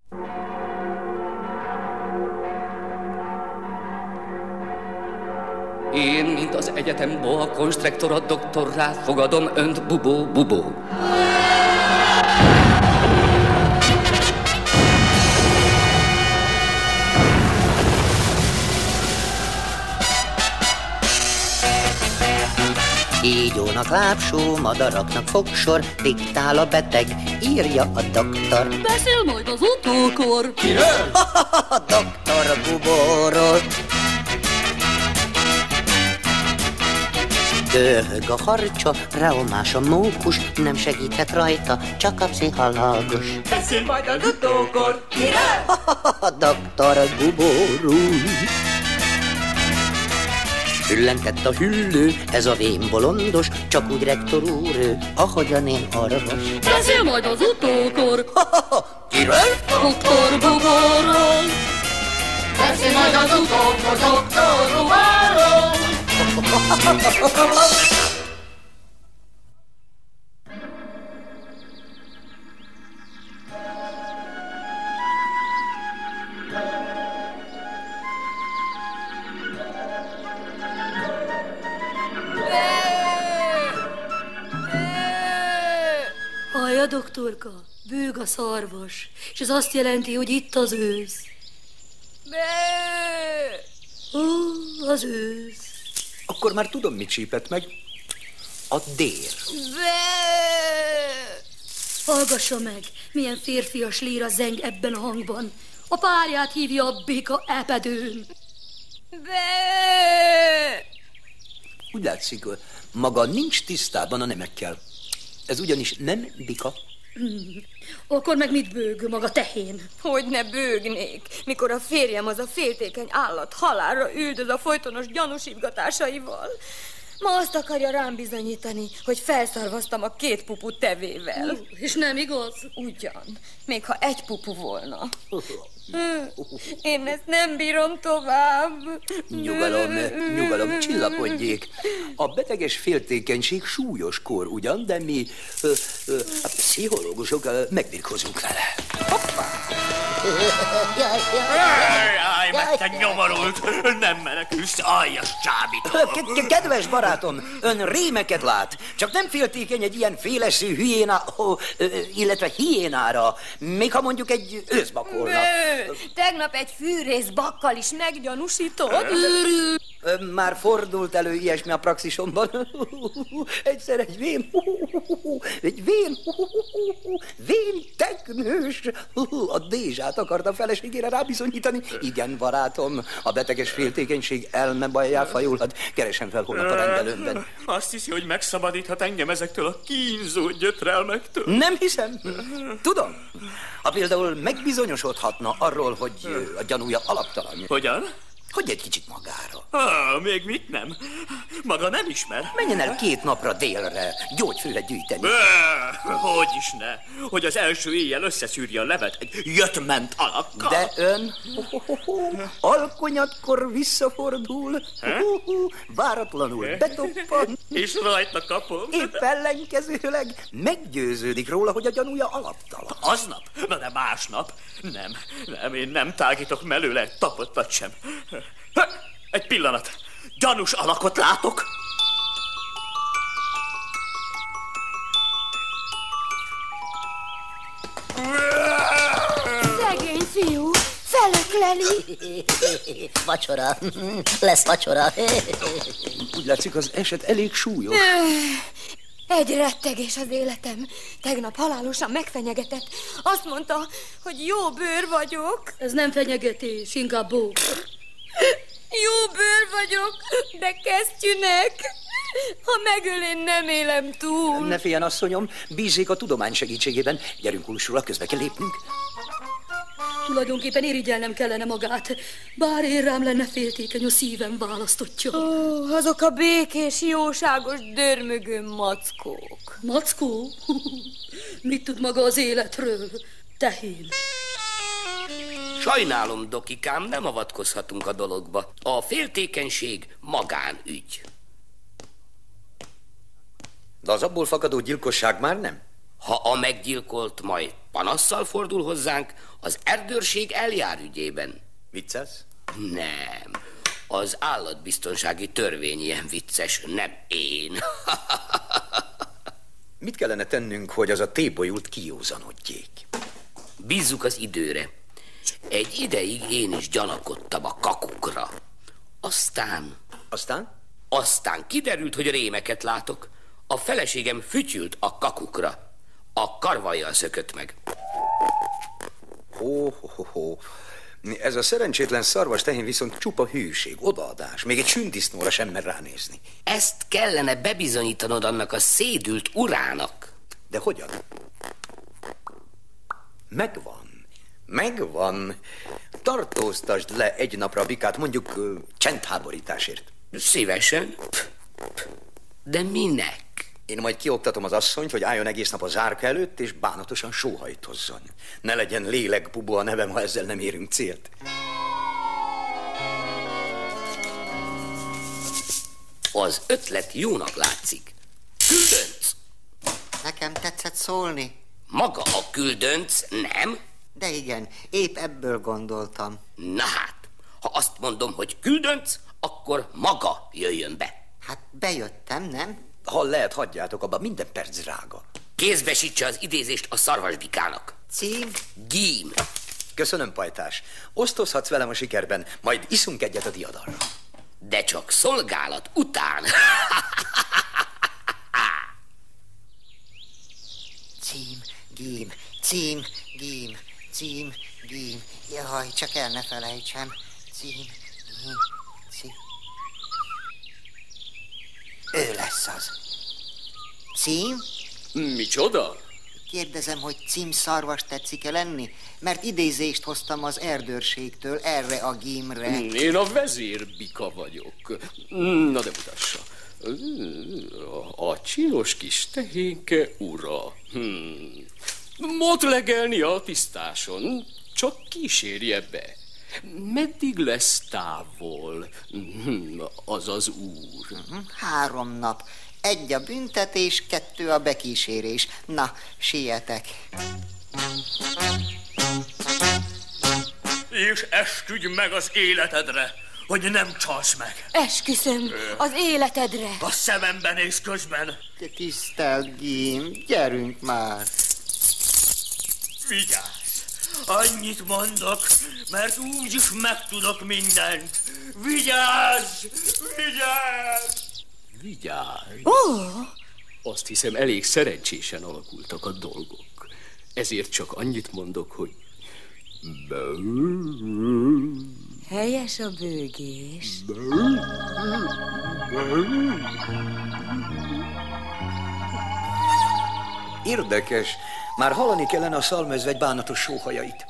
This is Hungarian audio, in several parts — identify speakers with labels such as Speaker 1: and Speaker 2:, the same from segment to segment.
Speaker 1: Én, mint az egyetem boa konstruktora doktorrá fogadom önt, bubó.
Speaker 2: Kígyónak lábsó, madaraknak fogsor, diktál a beteg, írja a doktor.
Speaker 3: Beszél majd az utókor.
Speaker 1: Kiről?
Speaker 2: A doktor Bubóról. Dörhög a harcsa, reomás a mókus, nem segíthet rajta, csak a pszichológus.
Speaker 4: Beszél majd az utókor. Kiről?
Speaker 2: A doktor Bubóról. Hüllentett a hüllő, ez a vén bolondos, csak úgy rektor úr ő, ahogyan én orvos.
Speaker 3: Beszél majd az utókor.
Speaker 2: Kiről?
Speaker 3: Doktor Bubóról.
Speaker 4: Beszél majd az utókor, doktor Bubóról.
Speaker 3: Hallja, doktorka, bőg a szarvas, és ez azt jelenti, hogy itt az ősz. Ó, az ősz.
Speaker 5: Akkor már tudom, mit csípett meg. A dér.
Speaker 3: Hallgassa meg, milyen férfias líra zeng ebben a hangban. A párját hívja a béka epedőn.
Speaker 5: Úgy látszik, maga nincs tisztában a nemekkel. Ez ugyanis nem bika.
Speaker 3: Akkor meg mit bőg maga tehén?
Speaker 6: Hogy ne bőgnék, mikor a férjem az a féltékeny állat halálra üldöz a folytonos gyanúsítgatásaival. Ma azt akarja rám bizonyítani, hogy felszarvaztam a 2 pupu tevével.
Speaker 3: És nem igaz?
Speaker 6: Ugyan, még ha 1 pupu volna. Én ezt nem bírom tovább.
Speaker 5: Nyugalom, csillapodjék. A beteges féltékenység súlyos kor ugyan, de mi, a pszichológusok megbirkózunk vele. Hoppá!
Speaker 7: Jaj, meg te nyomorult! Nem menekülsz, aljas csábító!
Speaker 5: Kedves barátom, ön rémeket lát. Csak nem féltékeny egy ilyen féleszű hülyéna, illetve hiénára, még ha mondjuk egy őszbakolna.
Speaker 6: Tegnap egy fűrész bakkal is meggyanúsított.
Speaker 5: Már fordult elő ilyesmi a praxisomban. Egyszer egy vén teknős a Dézsát akarta feleségére rábizonyítani. Igen, barátom, a beteges féltékenység elmebajjá fajulhat. Keresem fel holnap a rendelőmben.
Speaker 7: Azt hiszi, hogy megszabadíthat engem ezektől a kínzó gyötrelmektől?
Speaker 5: Nem hiszem. Tudom. Ha például megbizonyosodhatna arról, hogy a gyanúja alaptalan.
Speaker 7: Hogyan?
Speaker 5: Hogy egy kicsit magára.
Speaker 7: Még mit nem? Maga nem ismer?
Speaker 5: Menjen el 2 napra délre, gyógyfőre gyűjteni.
Speaker 7: Hogy is ne? Hogy az első éjjel összeszűrje a levet egy jöttment alakkal.
Speaker 5: De ön alkonyatkor visszafordul, váratlanul betoppan.
Speaker 7: És rajta kapom.
Speaker 5: Épp ellenkezőleg meggyőződik róla, hogy a gyanúja alaptalan.
Speaker 7: Aznap? Na de másnap? Nem, én nem tágítok mellőle egy tapottat sem. Egy pillanat. Gyanús alakot látok.
Speaker 6: Szegény fiú, felökleli.
Speaker 2: Vacsora. Lesz vacsora.
Speaker 5: Úgy látszik, az eset elég súlyos.
Speaker 6: Egy rettegés az életem. Tegnap halálosan megfenyegetett. Azt mondta, hogy jó bőr vagyok.
Speaker 3: Ez nem fenyegetés, inkább bók.
Speaker 6: Jó bőr vagyok, de kesztyűnek. Ha megöl, én nem élem túl.
Speaker 5: Ne féljen, asszonyom, bízzék a tudomány segítségében. Gyerünk, Ursula, közbe kell lépnünk.
Speaker 3: Tulajdonképpen irigyelnem kellene magát, bár én rám lenne féltékeny, a szívem választottja.
Speaker 6: Azok a békés, jóságos, dörmögő mackók.
Speaker 3: Mackó? Mit tud maga az életről? Tehén.
Speaker 1: Sajnálom, dokikám, nem avatkozhatunk a dologba. A féltékenység magánügy.
Speaker 5: De az abból fakadó gyilkosság már nem?
Speaker 1: Ha a meggyilkolt majd panasszal fordul hozzánk, az erdőrség eljár ügyében.
Speaker 5: Viccelsz?
Speaker 1: Nem. Az állatbiztonsági törvény ilyen vicces, nem én.
Speaker 5: Mit kellene tennünk, hogy az a tébolyult kijózanodjék?
Speaker 1: Bízzuk az időre. Egy ideig én is gyanakodtam a kakukra. Aztán kiderült, hogy rémeket látok. A feleségem fütyült a kakukra. A karvajjal szökött meg.
Speaker 5: Ez a szerencsétlen szarvas tehén viszont csupa hűség, odaadás. Még egy sündisznóra sem mer ránézni.
Speaker 1: Ezt kellene bebizonyítanod annak a szédült urának.
Speaker 5: De hogyan? Megvan. Tartóztasd le egy napra a bikát, mondjuk csendháborításért.
Speaker 1: Szívesen. De minek?
Speaker 5: Én majd kioktatom az asszonyt, hogy álljon egész nap a zárka előtt, és bánatosan sóhajtozzon. Ne legyen Lélekbubu a nevem, ha ezzel nem érünk célt.
Speaker 1: Az ötlet jónak látszik. Küldönc!
Speaker 2: Nekem tetszett szólni.
Speaker 1: Maga a küldönc, nem?
Speaker 2: De igen, épp ebből gondoltam.
Speaker 1: Na hát, ha azt mondom, hogy küldönc, akkor maga jöjjön be.
Speaker 2: Hát bejöttem, nem?
Speaker 5: Ha lehet, hagyjátok abba, minden perc drága.
Speaker 1: Kézbesítse az idézést a szarvasbikának.
Speaker 2: Cím?
Speaker 1: Gím.
Speaker 5: Köszönöm, pajtás. Osztozhatsz velem a sikerben, majd iszunk egyet a diadalra.
Speaker 1: De csak szolgálat után.
Speaker 2: Cím, gím, cím, gím, cím, gím. Jaj, csak el ne felejtsem. Cím, gím, cím. Ő lesz az. Cím?
Speaker 7: Micsoda?
Speaker 2: Kérdezem, hogy címszarvas tetszik-e lenni? Mert idézést hoztam az erdőrségtől erre a gímre.
Speaker 8: Én a vezérbika vagyok. Na de mutassa. A csinos kis tehénke ura. Mot legelni a tisztáson, csak kísérje be. Meddig lesz távol az az úr?
Speaker 2: 3 nap. 1 a büntetés, 2 a bekísérés. Na, sietek.
Speaker 7: És esküdj meg az életedre, hogy nem csalsz meg.
Speaker 6: Esküszöm, az életedre.
Speaker 7: A szememben és közben.
Speaker 2: Tisztelt Gím, gyerünk már.
Speaker 7: Vigyázz! Annyit mondok, mert úgyis megtudok mindent. Vigyázz! Vigyázz!
Speaker 8: Vigyázz! Azt hiszem, elég szerencsésen alakultak a dolgok. Ezért csak annyit mondok, hogy...
Speaker 6: Helyes a bőgés.
Speaker 5: Érdekes. Már hallani kellene a szalmezvegy bánatos sóhajait.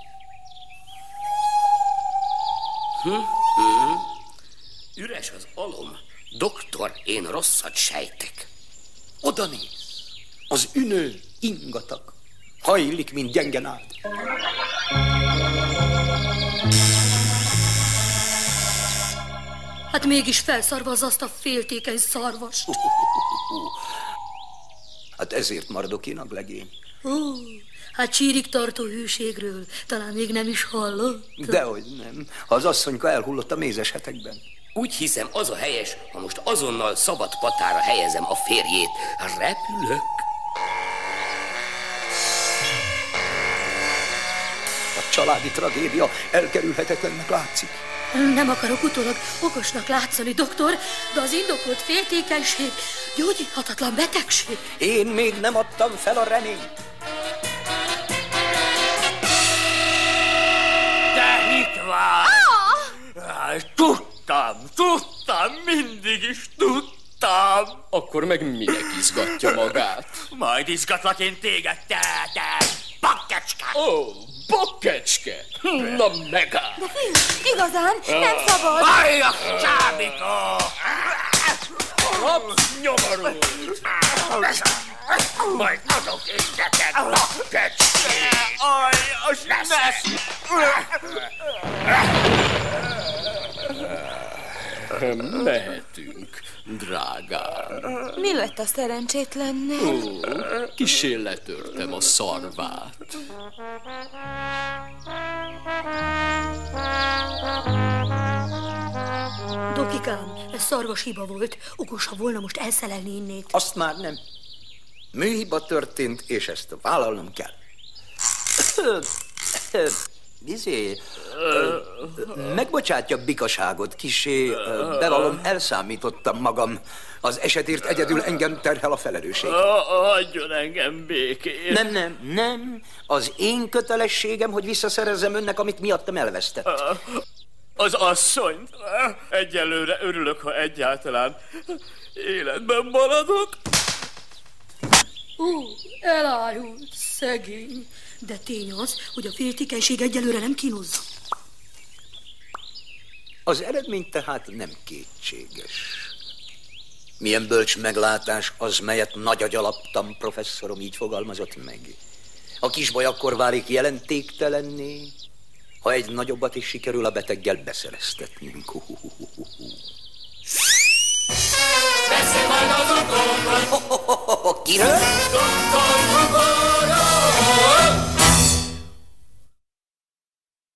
Speaker 1: Üres az alom. Doktor, én rosszat sejtek.
Speaker 5: Oda néz. Az ünő ingatag. Hajlik, mint gyenge nád.
Speaker 3: Hát mégis felszarvaz azt a féltékeny szarvast.
Speaker 5: Hát ezért Mardokénak legény.
Speaker 3: Hát csírig tartó hűségről talán még nem is hallott.
Speaker 5: Dehogy nem. Az asszonyka elhullott a mézes hetekben.
Speaker 1: Úgy hiszem, az a helyes, ha most azonnal szabad patára helyezem a férjét. Repülök.
Speaker 5: A családi tragédia elkerülhetetlennek látszik.
Speaker 3: Nem akarok utólag okosnak látszani, doktor, de az indokolt féltékenység gyógyíthatatlan betegség.
Speaker 5: Én még nem adtam fel a reményt.
Speaker 7: De hitvány! Tudtam, mindig is tudtam.
Speaker 8: Akkor meg minek izgatja magát?
Speaker 7: Majd izgatlak én téged, te bakkecske!
Speaker 8: Bakkecske! Na megáll!
Speaker 6: De fiú, igazán nem szabad.
Speaker 7: Halljas, csábító!
Speaker 8: Rapsz nyomorult!
Speaker 7: Majd adok én neked bakkecskét! Halljas, ne!
Speaker 8: Mehetünk, drágám.
Speaker 6: Mi lett a szerencsétlennek?
Speaker 8: Kissé letörtem a szarvát.
Speaker 3: Dokikám, ez szarvas hiba volt. Okosabb volna most elszelelni innét.
Speaker 5: Azt már nem. Műhiba történt, és ezt vállalnom kell. Megbocsátja bikaságot, kisé, bevallom, elszámítottam magam. Az esetért egyedül engem terhel a felelősség.
Speaker 7: Adjon engem békén.
Speaker 5: Nem. Az én kötelességem, hogy visszaszerezzem önnek, amit miattam elvesztett.
Speaker 7: Az asszonyt. Egyelőre örülök, ha egyáltalán életben maradok.
Speaker 3: Elájult, szegény. De tény az, hogy a féltékenység egyelőre nem kínozza.
Speaker 5: Az eredmény tehát nem kétséges. Milyen bölcs meglátás az, melyet nagy agyalaptam professzorom így fogalmazott meg. A kisbaj akkor válik jelentéktelenné, ha egy nagyobbat is sikerül a beteggel beszereztetnünk.
Speaker 4: Beszél majd az utókor.
Speaker 5: Kiről?
Speaker 4: Doktor Hugo.